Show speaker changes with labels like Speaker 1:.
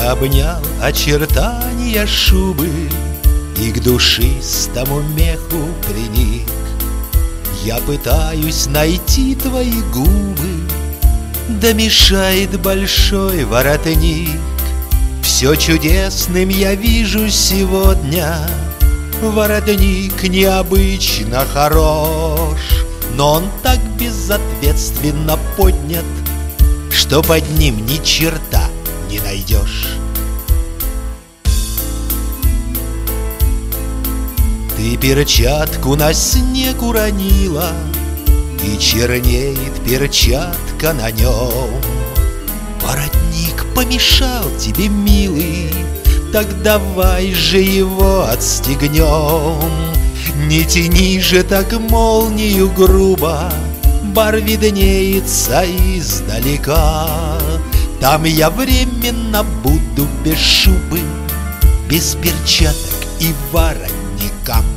Speaker 1: Я обнял очертания шубы и к душистому меху приник. Я пытаюсь найти твои губы, да мешает большой воротник. Все чудесным я вижу сегодня. Воротник необычно хорош, но он так безответственно поднят, что под ним ни черта не найдешь. Ты перчатку на снег уронила, и чернеет перчатка на нем. Воротник помешал тебе, милый, так давай же его отстегнем. Не тяни же так молнию грубо, бар виднеется издалека. Там я временно буду без шубы, без перчаток и воротника.